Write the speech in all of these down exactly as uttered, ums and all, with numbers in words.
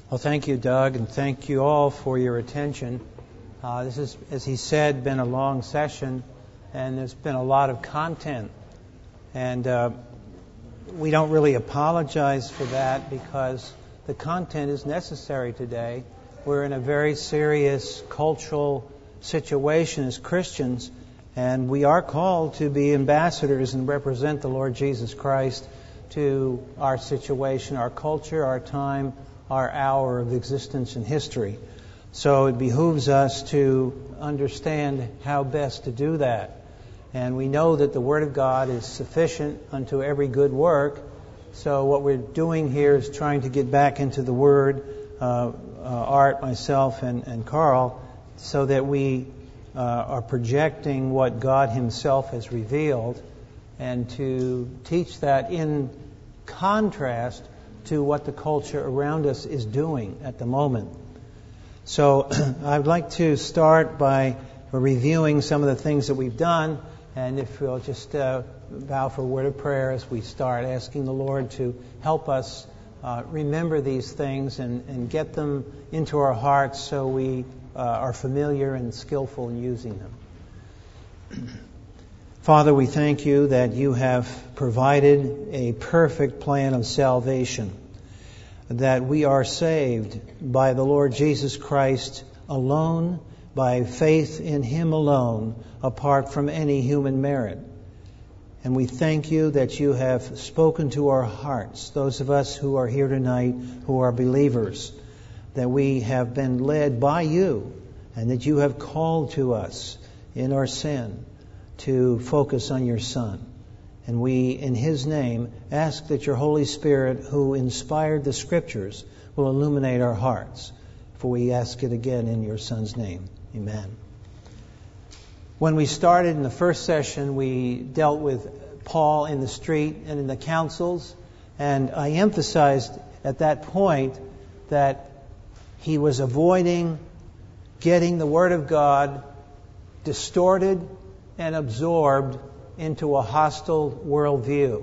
Well, thank you, Doug, and thank you all for your attention. Uh, this has, as he said, been a long session, and there's been a lot of content. And uh, we don't really apologize for that because the content is necessary today. We're in a very serious cultural situation as Christians, and we are called to be ambassadors and represent the Lord Jesus Christ to our situation, our culture, our time, our hour of existence in history. So it behooves us to understand how best to do that. And we know that the Word of God is sufficient unto every good work. So what we're doing here is trying to get back into the Word, uh, uh, Art, myself, and, and Carl, so that we uh, are projecting what God Himself has revealed, and to teach that in contrast to what the culture around us is doing at the moment. So I'd like to start by reviewing some of the things that we've done, and if we'll just uh, bow for a word of prayer as we start, asking the Lord to help us uh, remember these things and, and get them into our hearts so we uh, are familiar and skillful in using them. Father, we thank you that you have provided a perfect plan of salvation, that we are saved by the Lord Jesus Christ alone, by faith in Him alone, apart from any human merit. And we thank you that you have spoken to our hearts, those of us who are here tonight who are believers, that we have been led by you, and that you have called to us in our sin to focus on your Son. And we, in His name, ask that your Holy Spirit, who inspired the Scriptures, will illuminate our hearts. For we ask it again in your Son's name. Amen. When we started in the first session, we dealt with Paul in the street and in the councils. And I emphasized at that point that he was avoiding getting the Word of God distorted and absorbed into a hostile worldview.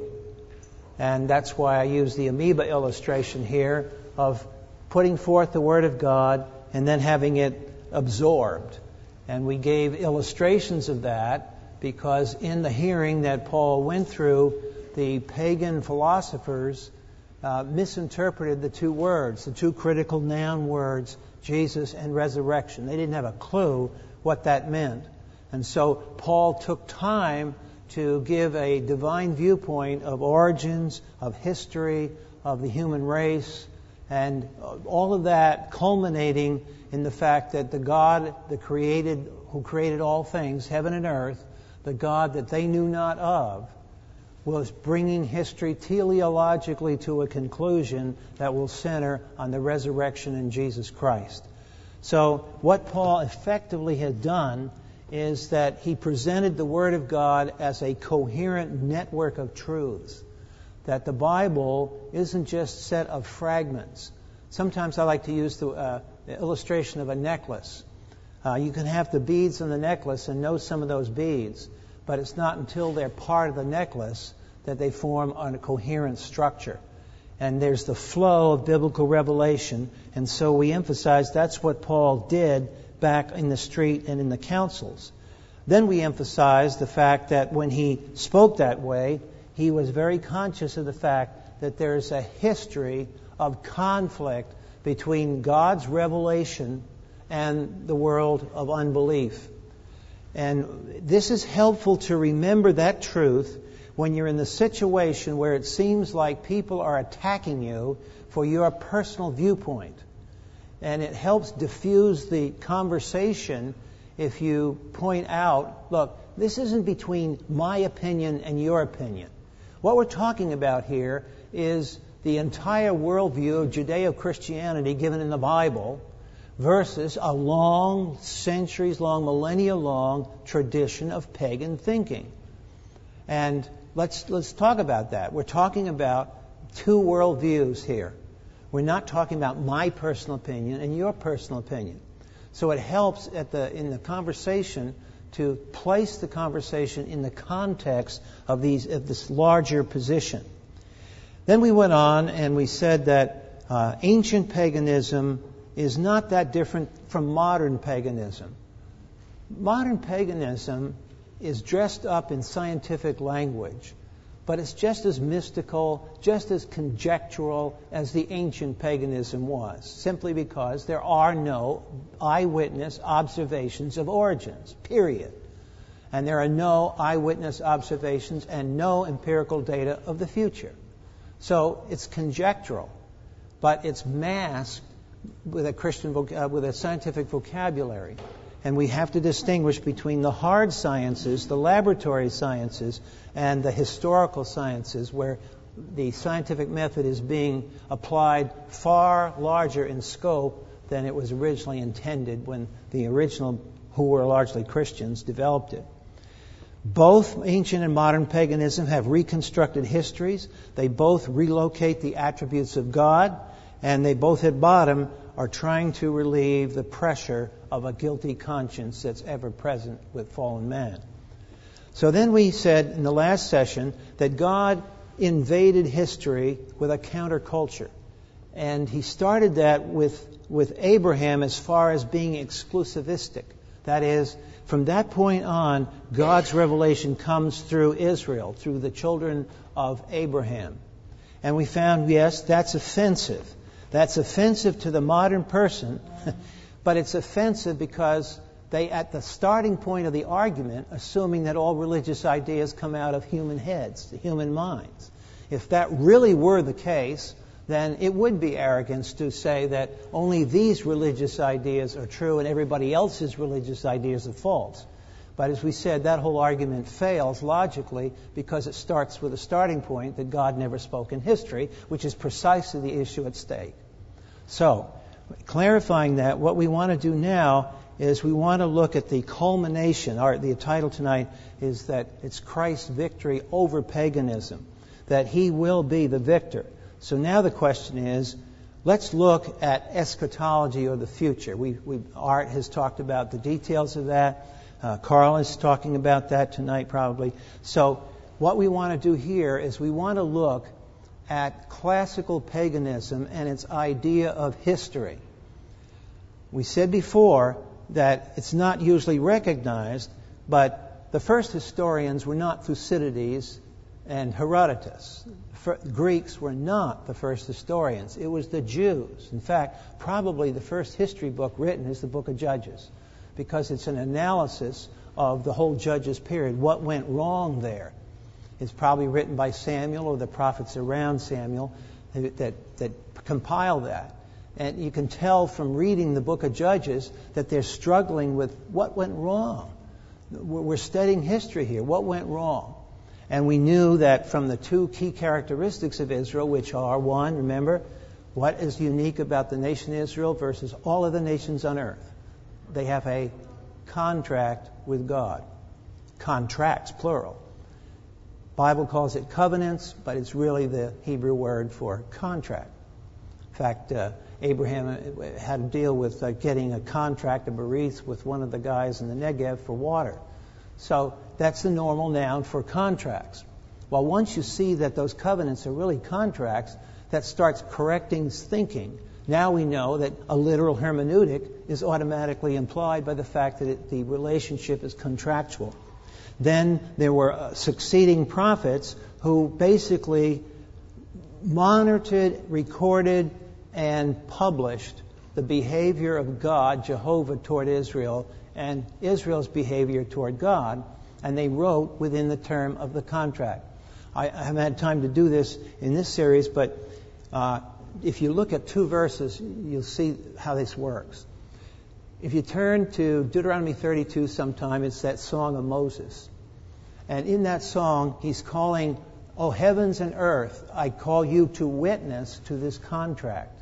And that's why I use the amoeba illustration here of putting forth the Word of God and then having it absorbed. And we gave illustrations of that because in the hearing that Paul went through, the pagan philosophers uh, misinterpreted the two words, the two critical noun words, Jesus and resurrection. They didn't have a clue what that meant. And so Paul took time to give a divine viewpoint of origins, of history, of the human race, and all of that culminating in the fact that the God the created, who created all things, heaven and earth, the God that they knew not of, was bringing history teleologically to a conclusion that will center on the resurrection in Jesus Christ. So what Paul effectively had done is that he presented the Word of God as a coherent network of truths. That the Bible isn't just a set of fragments. Sometimes I like to use the, uh, the illustration of a necklace. Uh, you can have the beads on the necklace and know some of those beads, but it's not until they're part of the necklace that they form on a coherent structure. And there's the flow of biblical revelation, and so we emphasize that's what Paul did back in the street and in the councils. Then we emphasize the fact that when he spoke that way, he was very conscious of the fact that there's a history of conflict between God's revelation and the world of unbelief. And this is helpful to remember that truth when you're in the situation where it seems like people are attacking you for your personal viewpoint. And it helps diffuse the conversation if you point out, look, this isn't between my opinion and your opinion. What we're talking about here is the entire worldview of Judeo-Christianity given in the Bible versus a long, centuries-long, millennia-long tradition of pagan thinking. And let's let's talk about that. We're talking about two worldviews here. We're not talking about my personal opinion and your personal opinion. So it helps at the in the conversation to place the conversation in the context of these of this larger position. Then we went on and we said that uh, ancient paganism is not that different from modern paganism. Modern paganism is dressed up in scientific language, but it's just as mystical, just as conjectural as the ancient paganism was, simply because there are no eyewitness observations of origins, period. And there are no eyewitness observations and no empirical data of the future. So it's conjectural, but it's masked with a Christian voc- uh, with a scientific vocabulary. And we have to distinguish between the hard sciences, the laboratory sciences, and the historical sciences, where the scientific method is being applied far larger in scope than it was originally intended when the original, who were largely Christians, developed it. Both ancient and modern paganism have reconstructed histories. They both relocate the attributes of God, and they both at bottom are trying to relieve the pressure of a guilty conscience that's ever present with fallen man. So then we said in the last session that God invaded history with a counterculture. And he started that with, with Abraham as far as being exclusivistic. That is, from that point on, God's revelation comes through Israel, through the children of Abraham. And we found, yes, that's offensive. That's offensive to the modern person, but it's offensive because they, at the starting point of the argument, assuming that all religious ideas come out of human heads, human minds. If that really were the case, then it would be arrogance to say that only these religious ideas are true and everybody else's religious ideas are false. But as we said, that whole argument fails logically because it starts with a starting point that God never spoke in history, which is precisely the issue at stake. So, clarifying that, what we want to do now is we want to look at the culmination. Our, the title tonight is that it's Christ's victory over paganism, that he will be the victor. So now the question is, let's look at eschatology, or the future. We, we, Art has talked about the details of that. Uh, Carl is talking about that tonight probably. So what we want to do here is we want to look at classical paganism and its idea of history. We said before that it's not usually recognized, but the first historians were not Thucydides and Herodotus. For, Greeks were not the first historians. It was the Jews. In fact, probably the first history book written is the book of Judges, because it's an analysis of the whole Judges period, what went wrong there. It's probably written by Samuel or the prophets around Samuel that, that compile that. And you can tell from reading the book of Judges that they're struggling with what went wrong. We're studying history here. What went wrong? And we knew that from the two key characteristics of Israel, which are, one, remember, what is unique about the nation Israel versus all other nations on earth? They have a contract with God. Contracts, plural. Bible calls it covenants, but it's really the Hebrew word for contract. In fact, uh, Abraham had to deal with uh, getting a contract, a bereath, with one of the guys in the Negev for water. So that's the normal noun for contracts. Well, once you see that those covenants are really contracts, that starts correcting thinking. Now we know that a literal hermeneutic is automatically implied by the fact that it, the relationship is contractual. Then there were uh, succeeding prophets who basically monitored, recorded, and published the behavior of God, Jehovah, toward Israel, and Israel's behavior toward God, and they wrote within the term of the contract. I, I haven't had time to do this in this series, but uh, if you look at two verses, you'll see how this works. If you turn to Deuteronomy thirty-two sometime, it's that song of Moses. And in that song, he's calling, "O heavens and earth, I call you to witness to this contract."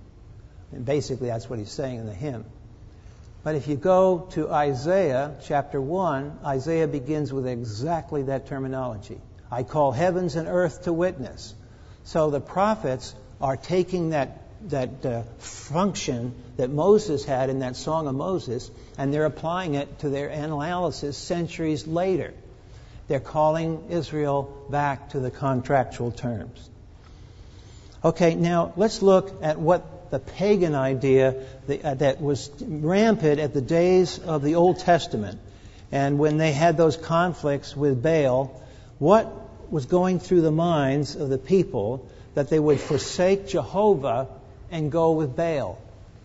And basically that's what he's saying in the hymn. But if you go to Isaiah chapter one, Isaiah begins with exactly that terminology. I call heavens and earth to witness. So the prophets are taking that that uh, function that Moses had in that Song of Moses, and they're applying it to their analysis centuries later. They're calling Israel back to the contractual terms. Okay, now let's look at what the pagan idea that, uh, that was rampant at the days of the Old Testament. And when they had those conflicts with Baal, what was going through the minds of the people that they would forsake Jehovah and go with Baal?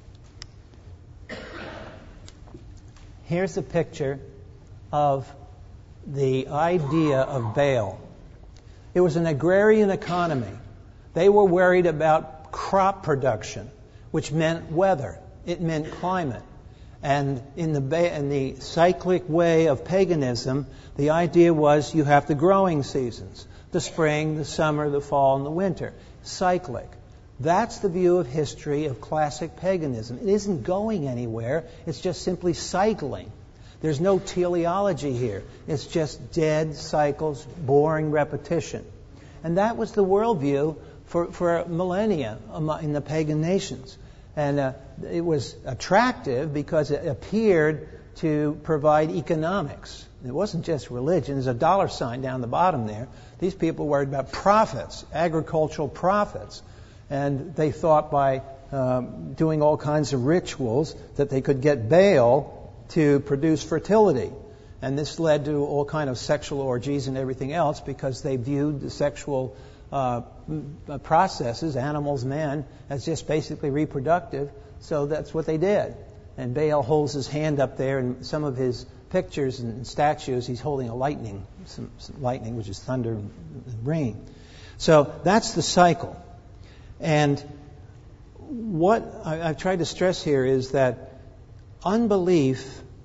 Here's a picture of the idea of Baal. It was an agrarian economy. They were worried about crop production, which meant weather. It meant climate. And in the ba- in the cyclic way of paganism, the idea was you have the growing seasons: the spring, the summer, the fall, and the winter. Cyclic. That's the view of history of classic paganism. It isn't going anywhere. It's just simply cycling. There's no teleology here. It's just dead cycles, boring repetition. And that was the worldview for, for millennia in the pagan nations. And uh, it was attractive because it appeared to provide economics. It wasn't just religion. There's a dollar sign down the bottom there. These people were worried about profits, agricultural profits. And they thought by um, doing all kinds of rituals that they could get Baal to produce fertility. And this led to all kind of sexual orgies and everything else because they viewed the sexual uh, processes, animals, men, as just basically reproductive. So that's what they did. And Baal holds his hand up there, and some of his pictures and statues, he's holding a lightning, some, some lightning, which is thunder and rain. So that's the cycle. And what I, I've tried to stress here is that unbelief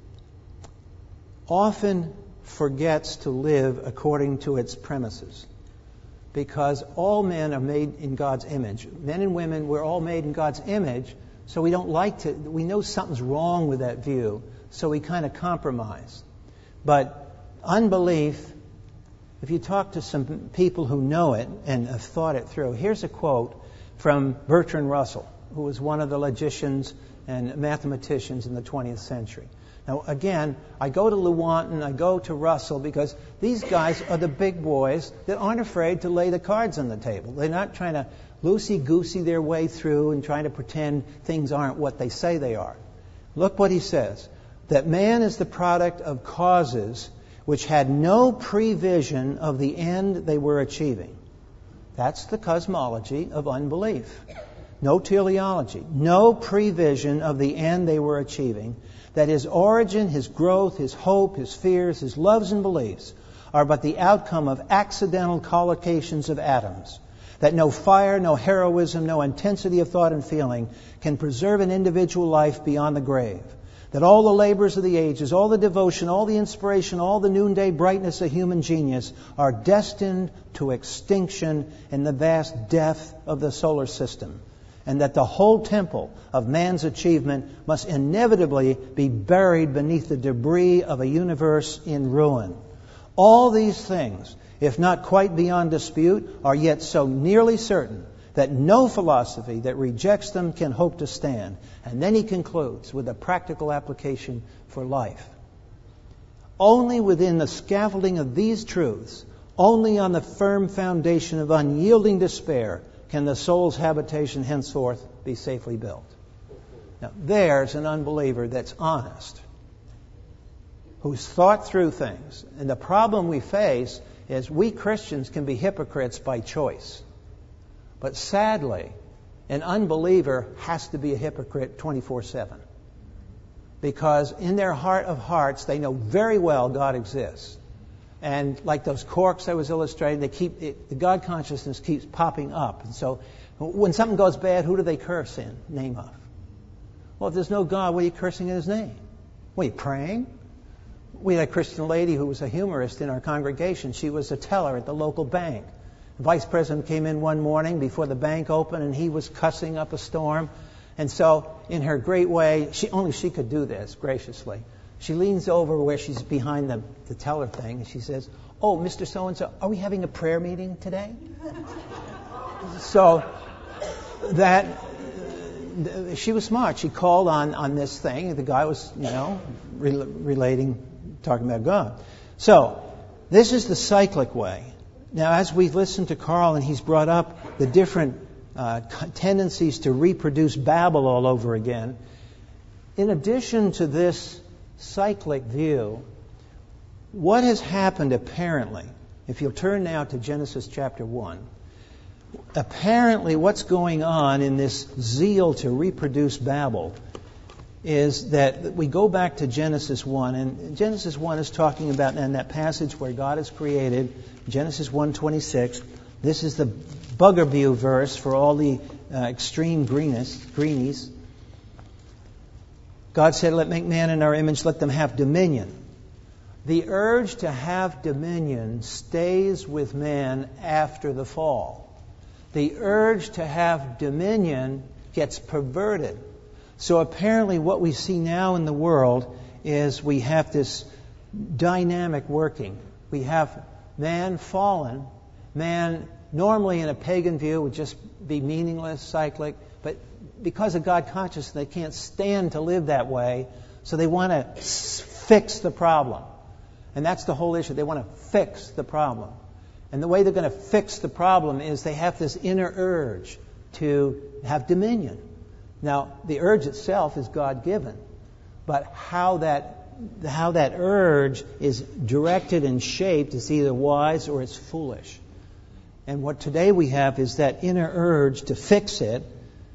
often forgets to live according to its premises, because all men are made in God's image. Men and women, we're all made in God's image, so we don't like to, we know something's wrong with that view, so we kind of compromise. But unbelief, if you talk to some people who know it and have thought it through, here's a quote from Bertrand Russell, who was one of the logicians and mathematicians in the twentieth century. Now, again, I go to Lewontin, I go to Russell, because these guys are the big boys that aren't afraid to lay the cards on the table. They're not trying to loosey-goosey their way through and trying to pretend things aren't what they say they are. Look what he says, that man is the product of causes which had no prevision of the end they were achieving. That's the cosmology of unbelief. No teleology, no prevision of the end they were achieving, that his origin, his growth, his hope, his fears, his loves and beliefs are but the outcome of accidental collocations of atoms, that no fire, no heroism, no intensity of thought and feeling can preserve an individual life beyond the grave, that all the labors of the ages, all the devotion, all the inspiration, all the noonday brightness of human genius are destined to extinction in the vast depth of the solar system, and that the whole temple of man's achievement must inevitably be buried beneath the debris of a universe in ruin. All these things, if not quite beyond dispute, are yet so nearly certain that no philosophy that rejects them can hope to stand. And then he concludes with a practical application for life. Only within the scaffolding of these truths, only on the firm foundation of unyielding despair, can the soul's habitation henceforth be safely built. Now, there's an unbeliever that's honest, who's thought through things. And the problem we face is we Christians can be hypocrites by choice. But sadly, an unbeliever has to be a hypocrite twenty-four seven. Because in their heart of hearts, they know very well God exists. And like those corks I was illustrating, they keep it, the God consciousness keeps popping up. And so when something goes bad, who do they curse in name of? Well, if there's no God, what are you cursing in His name? What are you praying? We had a Christian lady who was a humorist in our congregation. She was a teller at the local bank. The vice president came in one morning before the bank opened, and he was cussing up a storm. And so, in her great way, she only she could do this graciously. She leans over where she's behind the, the teller thing, and she says, "Oh, Mister So-and-so, are we having a prayer meeting today?" So that she was smart. She called on, on this thing. The guy was, you know, re- relating, talking about God. So this is the cyclic way. Now, as we've listened to Carl and he's brought up the different uh, tendencies to reproduce Babel all over again. In addition to this cyclic view, what has happened apparently, if you'll turn now to Genesis chapter one, apparently what's going on in this zeal to reproduce Babel is that we go back to Genesis one, and Genesis one is talking about, in that passage where God has created, Genesis one twenty-six, this is the bugaboo verse for all the uh, extreme greenies, greenies. God said, let make man in our image, let them have dominion. The urge to have dominion stays with man after the fall. The urge to have dominion gets perverted. So apparently what we see now in the world is we have this dynamic working. We have man fallen. Man, normally in a pagan view, would just be meaningless, cyclic. But because of God consciousness, they can't stand to live that way. So they want to fix the problem. And that's the whole issue. They want to fix the problem. And the way they're going to fix the problem is they have this inner urge to have dominion. Now, the urge itself is God-given, but how that how that urge is directed and shaped is either wise or it's foolish. And what today we have is that inner urge to fix it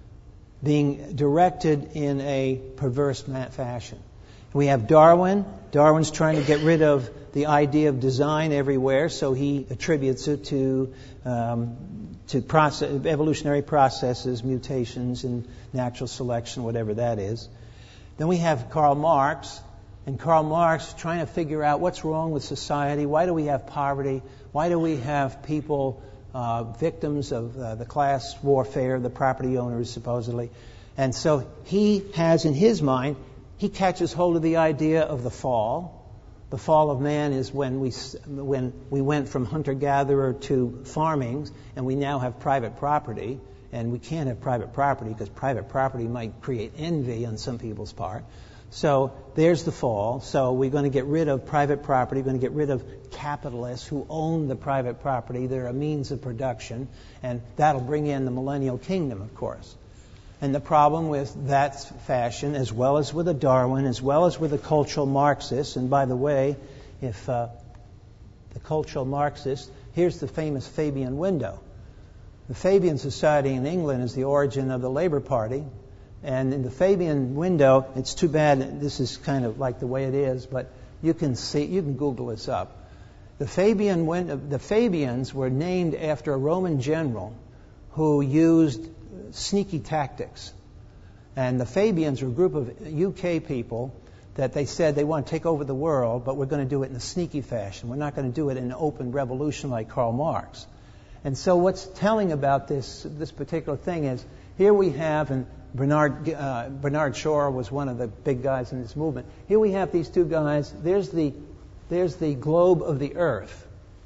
being directed in a perverse fashion. We have Darwin. Darwin's trying to get rid of the idea of design everywhere, so he attributes it to um, to process, evolutionary processes, mutations, and natural selection, whatever that is. Then we have Karl Marx, and Karl Marx trying to figure out what's wrong with society. Why do we have poverty? Why do we have people uh, victims of uh, the class warfare, the property owners supposedly? And so he has in his mind, he catches hold of the idea of the fall. The fall of man is when we when we went from hunter-gatherer to farming, and we now have private property. And we can't have private property because private property might create envy on some people's part. So there's the fall. So we're going to get rid of private property. We're going to get rid of capitalists who own the private property. They're a means of production. And that'll bring in the millennial kingdom, of course. And the problem with that fashion, as well as with a Darwin, as well as with a cultural Marxist, and by the way, if uh, the cultural Marxist, here's the famous Fabian window. The Fabian Society in England is the origin of the Labour Party. And in the Fabian window, it's too bad this is kind of like the way it is, but you can see, you can Google this up. The Fabian window, the Fabians were named after a Roman general who used sneaky tactics. And the Fabians were a group of U K people that they said they want to take over the world, but we're going to do it in a sneaky fashion. We're not going to do it in an open revolution like Karl Marx. And so what's telling about this this particular thing is, here we have, and Bernard uh, Bernard Shaw was one of the big guys in this movement. Here we have these two guys. There's the there's the globe of the earth,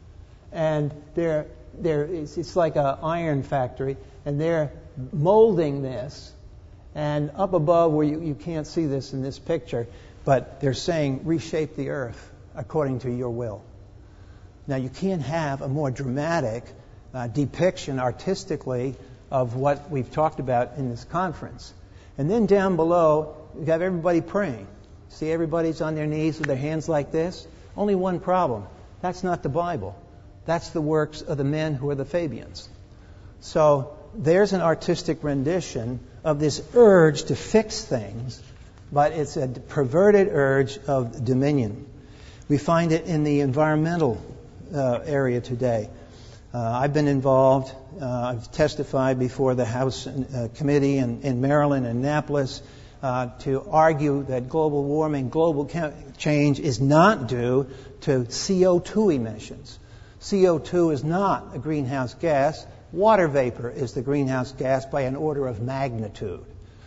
and they're they're it's, it's like an iron factory, and they're molding this. And up above, where you, you can't see this in this picture, but they're saying reshape the earth according to your will. Now you can't have a more dramatic Uh, depiction artistically of what we've talked about in this conference. And then down below, you have everybody praying. See, everybody's on their knees with their hands like this. Only one problem. That's not the Bible. That's the works of the men who are the Fabians. So there's an artistic rendition of this urge to fix things, but it's a perverted urge of dominion. We find it in the environmental uh, area today. Uh, I've been involved. Uh, I've testified before the House uh, Committee in, in Maryland and Annapolis uh, to argue that global warming, global change is not due to C O two emissions. C O two is not a greenhouse gas. Water vapor is the greenhouse gas by an order of magnitude.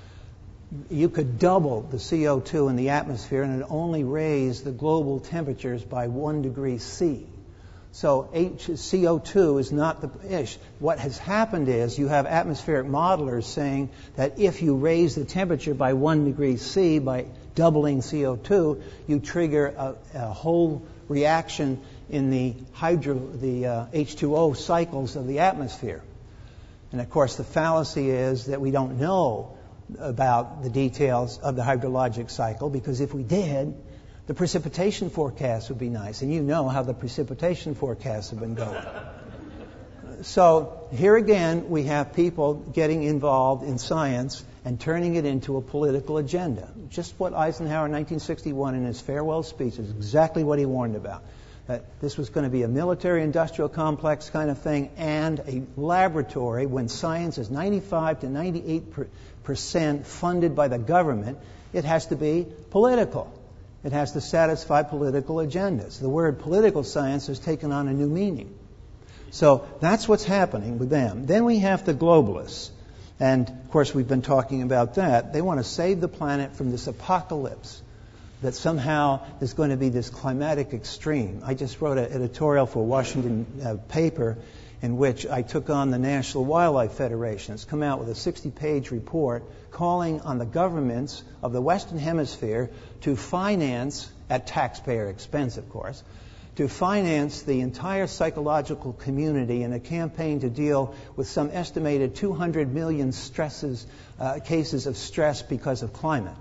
You could double the C O two in the atmosphere and it only raise the global temperatures by one degree C. So C O two is not the issue. What has happened is you have atmospheric modelers saying that if you raise the temperature by one degree C by doubling C O two, you trigger a, a whole reaction in the hydro, the uh, H two O cycles of the atmosphere. And of course, the fallacy is that we don't know about the details of the hydrologic cycle, because if we did, the precipitation forecast would be nice. And you know how the precipitation forecasts have been going. So here again, we have people getting involved in science and turning it into a political agenda. Just what Eisenhower in nineteen sixty-one in his farewell speech is exactly what he warned about. That this was going to be a military-industrial complex kind of thing and a laboratory when science is ninety-five to ninety-eight percent funded by the government. It has to be political. It has to satisfy political agendas. The word political science has taken on a new meaning. So that's what's happening with them. Then we have the globalists. And, of course, we've been talking about that. They want to save the planet from this apocalypse, that somehow there's going to be this climatic extreme. I just wrote an editorial for a Washington uh, paper in which I took on the National Wildlife Federation. It's come out with a sixty-page report calling on the governments of the Western Hemisphere to finance, at taxpayer expense, of course, to finance the entire psychological community in a campaign to deal with some estimated two hundred million stresses, uh, cases of stress because of climate.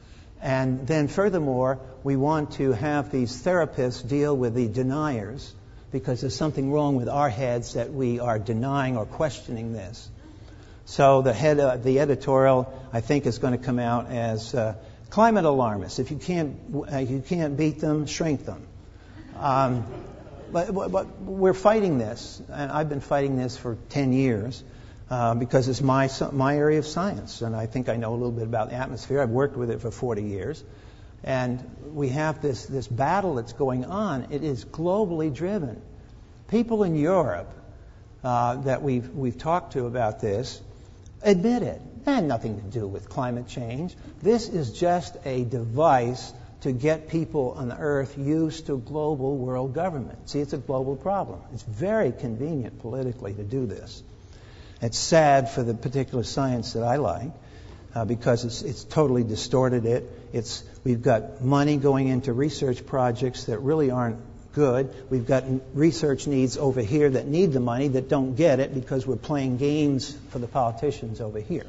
And then furthermore, we want to have these therapists deal with the deniers, because there's something wrong with our heads that we are denying or questioning this. So the head of the editorial, I think, is going to come out as uh, climate alarmists. If you can't, uh, you can't beat them, shrink them. Um, but, but we're fighting this, and I've been fighting this for ten years uh, because it's my my area of science, and I think I know a little bit about the atmosphere. I've worked with it for forty years, and we have this this battle that's going on. It is globally driven. People in Europe uh, that we've we've talked to about this admit it. It had nothing to do with climate change. This is just a device to get people on the earth used to global world government. See, it's a global problem. It's very convenient politically to do this. It's sad for the particular science that I like uh, because it's it's totally distorted it. It's we've got money going into research projects that really aren't good. We've got research needs over here that need the money that don't get it because we're playing games for the politicians over here.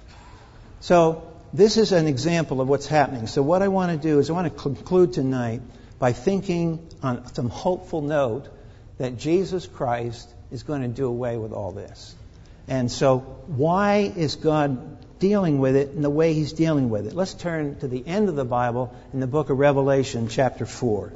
So this is an example of what's happening. So what I want to do is I want to conclude tonight by thinking on some hopeful note that Jesus Christ is going to do away with all this. And so why is God dealing with it in the way He's dealing with it? Let's turn to the end of the Bible in the book of Revelation, chapter four.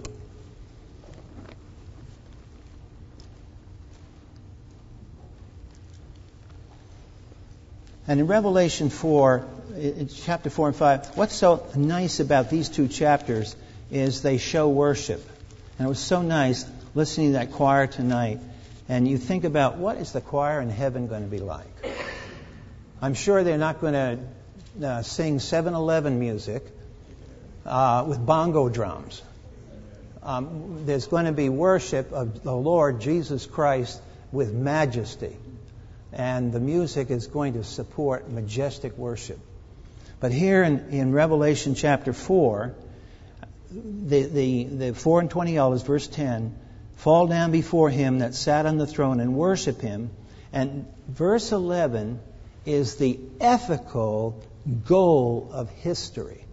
And in Revelation four, in chapter four and five, what's so nice about these two chapters is they show worship. And it was so nice listening to that choir tonight. And you think about, what is the choir in heaven going to be like? I'm sure they're not going to uh, sing seven eleven music uh, with bongo drums. Um, there's going to be worship of the Lord Jesus Christ with majesty. And the music is going to support majestic worship. But here in, in Revelation chapter four, the, the, the four and twenty elders, verse ten, fall down before Him that sat on the throne and worship Him. And verse eleven is the ethical goal of history.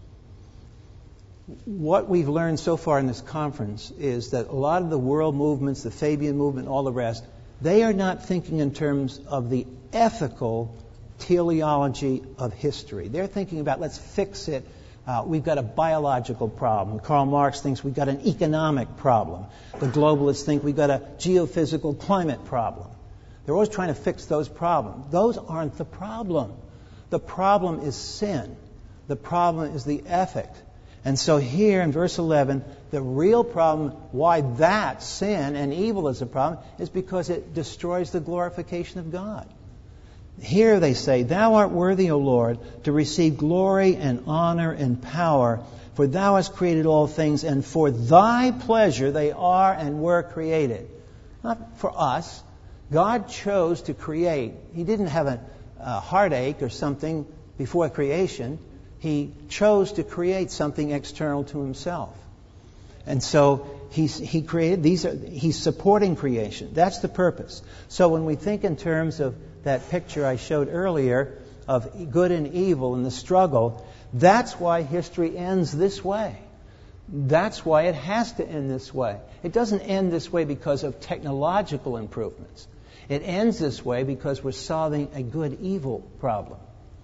What we've learned so far in this conference is that a lot of the world movements, the Fabian movement, all the rest, they are not thinking in terms of the ethical teleology of history. They're thinking about, let's fix it. Uh, we've got a biological problem. Karl Marx thinks we've got an economic problem. The globalists think we've got a geophysical climate problem. They're always trying to fix those problems. Those aren't the problem. The problem is sin. The problem is the ethic. And so here in verse eleven, the real problem, why that sin and evil is a problem, is because it destroys the glorification of God. Here they say, Thou art worthy, O Lord, to receive glory and honor and power, for Thou hast created all things, and for Thy pleasure they are and were created. Not for us. God chose to create. He didn't have a, a heartache or something before creation. He chose to create something external to Himself. And so he's, he created, these are, He's supporting creation. That's the purpose. So when we think in terms of that picture I showed earlier of good and evil and the struggle, that's why history ends this way. That's why it has to end this way. It doesn't end this way because of technological improvements. It ends this way because we're solving a good-evil problem.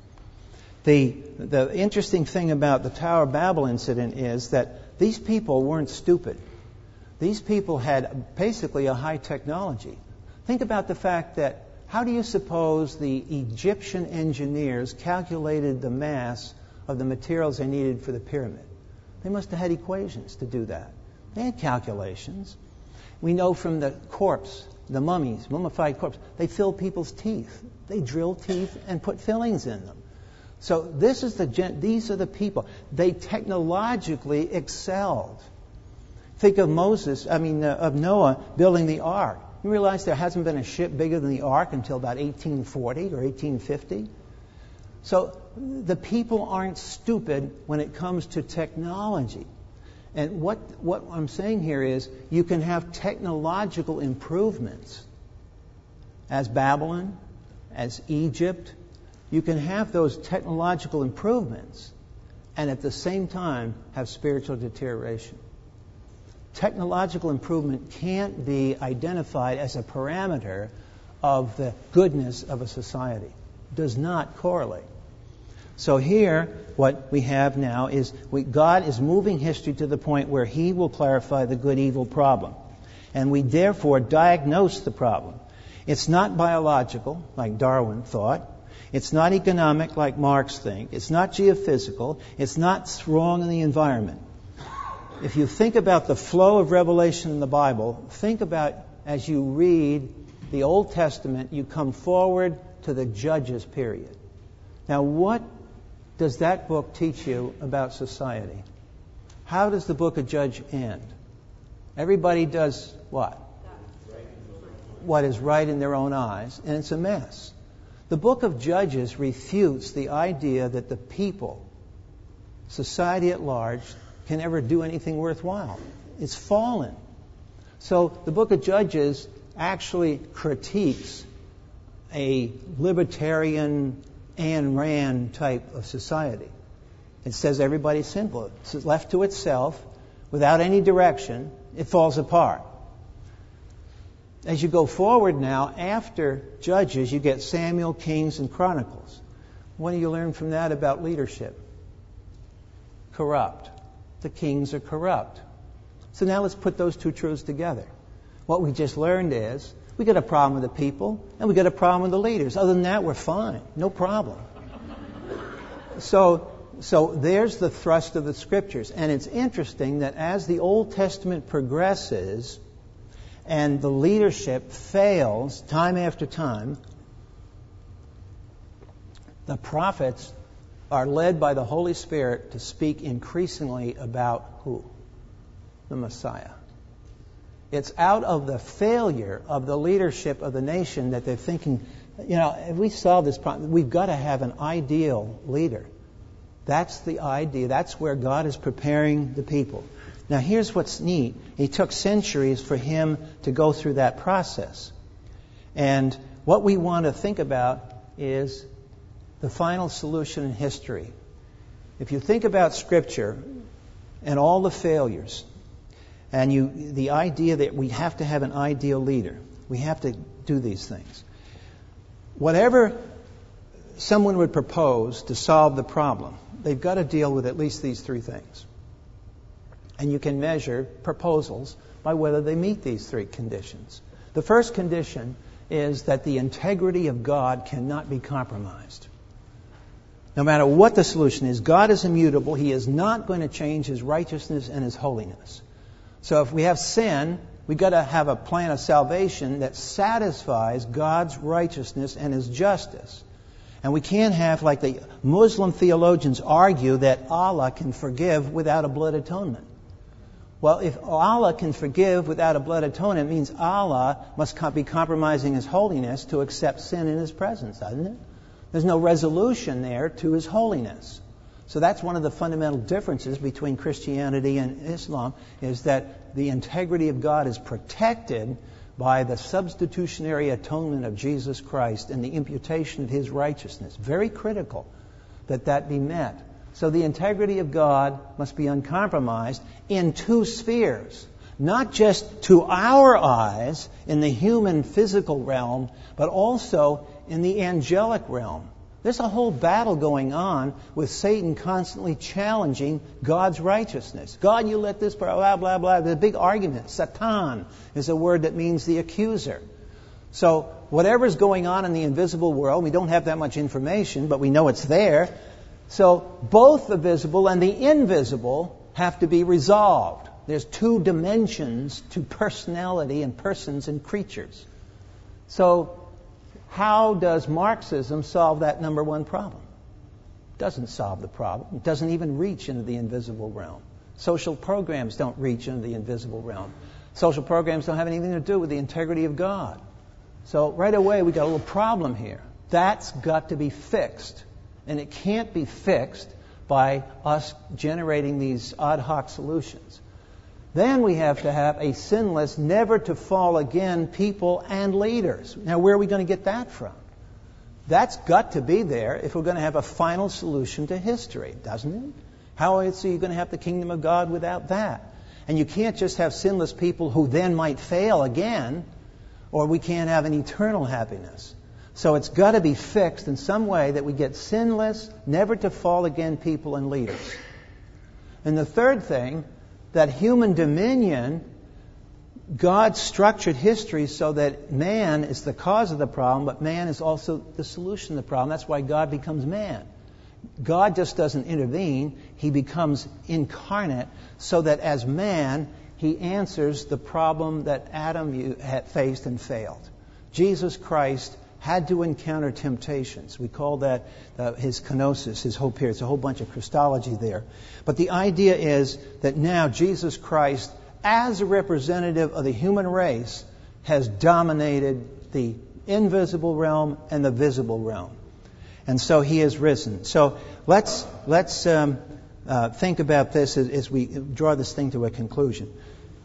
The, the interesting thing about the Tower of Babel incident is that these people weren't stupid. These people had basically a high technology. Think about the fact that how do you suppose the Egyptian engineers calculated the mass of the materials they needed for the pyramid? They must have had equations to do that. They had calculations. We know from the corpse, the mummies, mummified corpse, they filled people's teeth. They drilled teeth and put fillings in them. So this is the gen- these are the people. They technologically excelled. Think of Moses, I mean, uh, of Noah building the ark. You realize there hasn't been a ship bigger than the ark until about eighteen forty or eighteen fifty? So the people aren't stupid when it comes to technology. And what, what I'm saying here is you can have technological improvements as Babylon, as Egypt. You can have those technological improvements and at the same time have spiritual deterioration. Technological improvement can't be identified as a parameter of the goodness of a society. It does not correlate. So here, what we have now is we, God is moving history to the point where He will clarify the good-evil problem. And we therefore diagnose the problem. It's not biological, like Darwin thought. It's not economic, like Marx thinks. It's not geophysical. It's not wrong in the environment. If you think about the flow of revelation in the Bible, think about as you read the Old Testament, you come forward to the Judges period. Now, what does that book teach you about society? How does the book of Judges end? Everybody does what? What is right in their own eyes, and it's a mess. The book of Judges refutes the idea that the people, society at large, can ever do anything worthwhile. It's fallen. So the book of Judges actually critiques a libertarian Ayn Rand type of society. It says everybody's sinful. It's left to itself, without any direction, it falls apart. As you go forward now, after Judges, you get Samuel, Kings, and Chronicles. What do you learn from that about leadership? Corrupt. The kings are corrupt. So now let's put those two truths together. What we just learned is we got a problem with the people and we got a problem with the leaders. Other than that, we're fine. No problem. So, so there's the thrust of the Scriptures. And it's interesting that as the Old Testament progresses and the leadership fails time after time, the prophets are led by the Holy Spirit to speak increasingly about who? The Messiah. It's out of the failure of the leadership of the nation that they're thinking, you know, if we solve this problem, we've got to have an ideal leader. That's the idea. That's where God is preparing the people. Now, here's what's neat. It took centuries for him to go through that process. And what we want to think about is the final solution in history. If you think about Scripture and all the failures, and you, the idea that we have to have an ideal leader, we have to do these things. Whatever someone would propose to solve the problem, they've got to deal with at least these three things. And you can measure proposals by whether they meet these three conditions. The first condition is that the integrity of God cannot be compromised. No matter what the solution is, God is immutable. He is not going to change His righteousness and His holiness. So if we have sin, we've got to have a plan of salvation that satisfies God's righteousness and His justice. And we can't have, like the Muslim theologians argue, that Allah can forgive without a blood atonement. Well, if Allah can forgive without a blood atonement, it means Allah must be compromising His holiness to accept sin in His presence, doesn't it? There's no resolution there to His holiness. So that's one of the fundamental differences between Christianity and Islam, is that the integrity of God is protected by the substitutionary atonement of Jesus Christ and the imputation of His righteousness. Very critical that that be met. So the integrity of God must be uncompromised in two spheres. Not just to our eyes in the human physical realm, but also in the angelic realm. There's a whole battle going on with Satan constantly challenging God's righteousness. God, you let this, blah, blah, blah. There's a big argument. Satan is a word that means the accuser. So whatever's going on in the invisible world, we don't have that much information, but we know it's there. So both the visible and the invisible have to be resolved. There's two dimensions to personality and persons and creatures. So how does Marxism solve that number one problem? It doesn't solve the problem. It doesn't even reach into the invisible realm. Social programs don't reach into the invisible realm. Social programs don't have anything to do with the integrity of God. So right away we got a little problem here. That's got to be fixed. And it can't be fixed by us generating these ad hoc solutions. Then we have to have a sinless, never to fall again people and leaders. Now, where are we going to get that from? That's got to be there if we're going to have a final solution to history, doesn't it? How else are you going to have the kingdom of God without that? And you can't just have sinless people who then might fail again, or we can't have an eternal happiness. So it's got to be fixed in some way that we get sinless, never to fall again people and leaders. And the third thing, that human dominion, God structured history so that man is the cause of the problem, but man is also the solution to the problem. That's why God becomes man. God just doesn't intervene. He becomes incarnate so that as man, He answers the problem that Adam had faced and failed. Jesus Christ had to encounter temptations. We call that uh, his kenosis, his hope here. It's a whole bunch of Christology there. But the idea is that now Jesus Christ, as a representative of the human race, has dominated the invisible realm and the visible realm. And so He has risen. So let's let's um, uh, think about this as, as we draw this thing to a conclusion.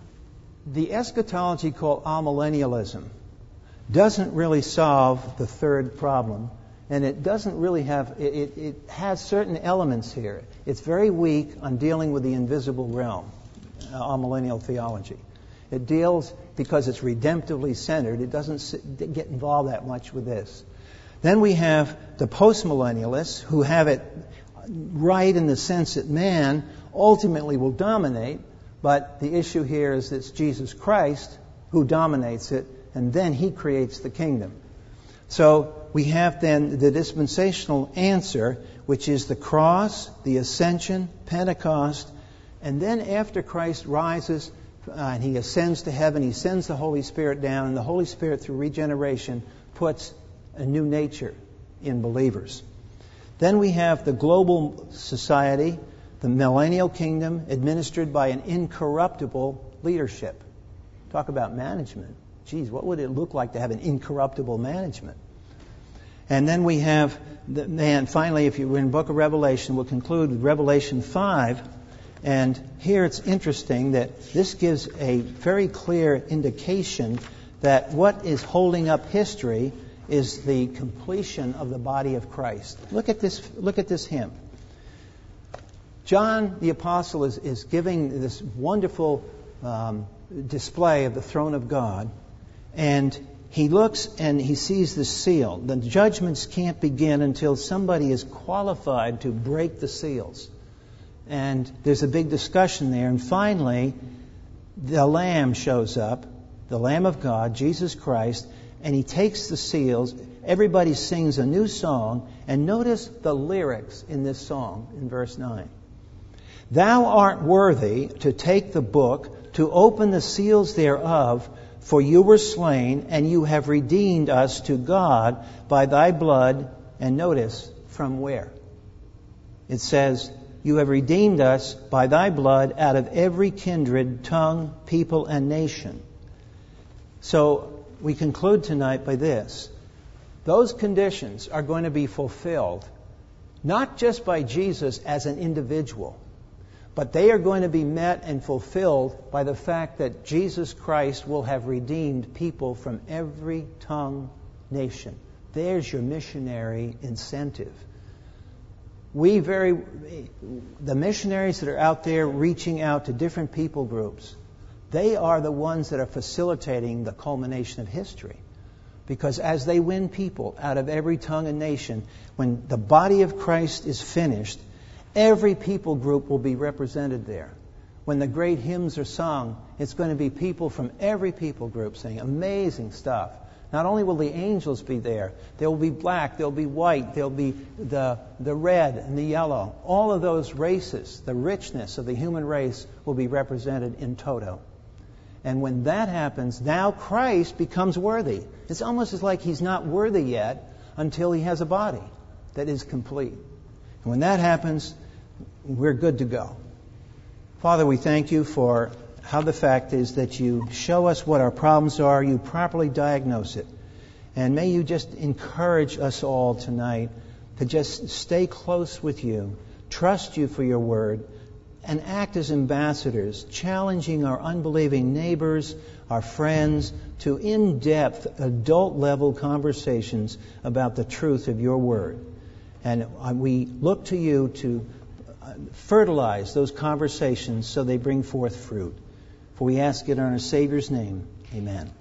The eschatology called amillennialism doesn't really solve the third problem, and it doesn't really have, it, it has certain elements here. It's very weak on dealing with the invisible realm, uh, amillennial theology. It deals, because it's redemptively centered, it doesn't get involved that much with this. Then we have the postmillennialists who have it right in the sense that man ultimately will dominate, but the issue here is that it's Jesus Christ who dominates it, and then He creates the kingdom. So we have then the dispensational answer, which is the cross, the ascension, Pentecost, and then after Christ rises uh, and He ascends to heaven, He sends the Holy Spirit down, and the Holy Spirit, through regeneration, puts a new nature in believers. Then we have the global society, the millennial kingdom, administered by an incorruptible leadership. Talk about management. Geez, what would it look like to have an incorruptible management? And then we have, the, and finally, if you were in the book of Revelation, we'll conclude with Revelation five. And here it's interesting that this gives a very clear indication that what is holding up history is the completion of the body of Christ. Look at this, look at this hymn. John the Apostle is, is giving this wonderful um, display of the throne of God. And he looks and he sees the seal. The judgments can't begin until somebody is qualified to break the seals. And there's a big discussion there. And finally, the Lamb shows up, the Lamb of God, Jesus Christ, and He takes the seals. Everybody sings a new song. And notice the lyrics in this song in verse nine. Thou art worthy to take the book, to open the seals thereof, for you were slain, and you have redeemed us to God by thy blood. And notice, from where? It says, you have redeemed us by thy blood out of every kindred, tongue, people, and nation. So we conclude tonight by this. Those conditions are going to be fulfilled, not just by Jesus as an individual, But they are going to be met and fulfilled by the fact that Jesus Christ will have redeemed people from every tongue, nation. There's your missionary incentive. We very, the missionaries that are out there reaching out to different people groups, they are the ones that are facilitating the culmination of history. Because as they win people out of every tongue and nation, when the body of Christ is finished, every people group will be represented there. When the great hymns are sung, it's going to be people from every people group singing amazing stuff. Not only will the angels be there, there will be black, there will be white, there will be the, the red and the yellow. All of those races, the richness of the human race, will be represented in toto. And when that happens, now Christ becomes worthy. It's almost as like he's not worthy yet until he has a body that is complete. And when that happens, we're good to go. Father, we thank you for how the fact is that you show us what our problems are, you properly diagnose it. And may you just encourage us all tonight to just stay close with you, trust you for your word, and act as ambassadors, challenging our unbelieving neighbors, our friends, to in-depth, adult-level conversations about the truth of your word. And we look to you to fertilize those conversations so they bring forth fruit. For we ask it in our Savior's name. Amen.